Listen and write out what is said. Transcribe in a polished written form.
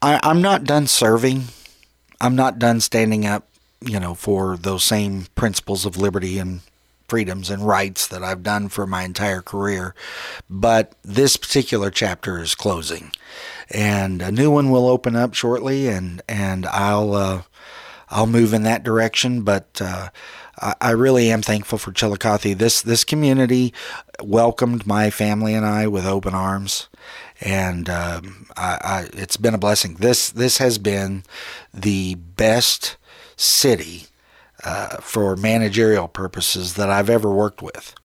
I'm not done serving. I'm not done standing up, for those same principles of liberty and freedoms and rights that I've done for my entire career. But this particular chapter is closing, and a new one will open up shortly, and I'll move in that direction. But I really am thankful for Chillicothe. This community welcomed my family and I with open arms, and it's been a blessing. This has been the best city for managerial purposes that I've ever worked with.